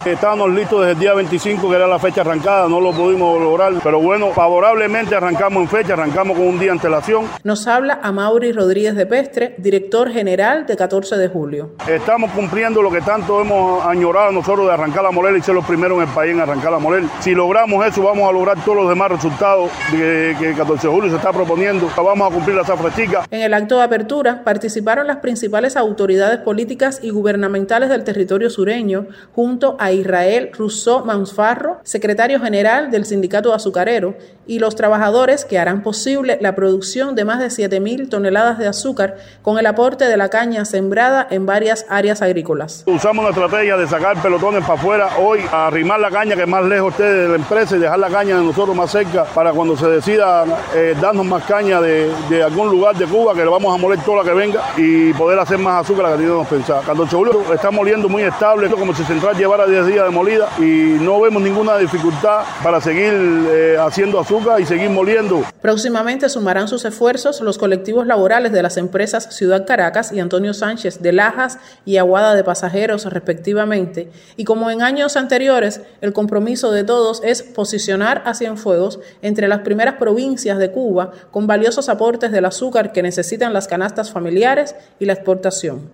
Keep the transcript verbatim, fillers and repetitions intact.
Estábamos listos desde el día veinticinco, que era la fecha arrancada, no lo pudimos lograr, pero bueno, favorablemente arrancamos en fecha, arrancamos con un día de antelación. Nos habla Amaury Rodríguez de Pestre, director general de catorce de julio. Estamos cumpliendo lo que tanto hemos añorado nosotros de arrancar la Moler y ser los primeros en el país en arrancar la Moler. Si logramos eso, vamos a lograr todos los demás resultados que, que el catorce de julio se está proponiendo. Vamos a cumplir la zafra chica. En el acto de apertura participaron las principales autoridades políticas y gubernamentales del territorio sureño, junto a Israel Rousseau Mansfarro, secretario general del Sindicato Azucarero, y los trabajadores que harán posible la producción de más de siete mil toneladas de azúcar con el aporte de la caña sembrada en varias áreas agrícolas. Usamos una estrategia de sacar pelotones para afuera hoy, a arrimar la caña que es más lejos usted de la empresa y dejar la caña de nosotros más cerca para cuando se decida eh, darnos más caña de, de algún lugar de Cuba, que le vamos a moler toda la que venga y poder hacer más azúcar que teníamos pensado. catorce de julio está moliendo muy estable, como si Central llevara diez días de molida y no vemos ninguna dificultad para seguir eh, haciendo azúcar y seguir moliendo. Próximamente sumarán sus esfuerzos los colectivos laborales de las empresas Ciudad Caracas y Antonio Sánchez de Lajas y Aguada de Pasajeros respectivamente, y como en años anteriores, el compromiso de todos es posicionar a Cienfuegos entre las primeras provincias de Cuba con valiosos aportes del azúcar que necesitan las canastas familiares y la exportación.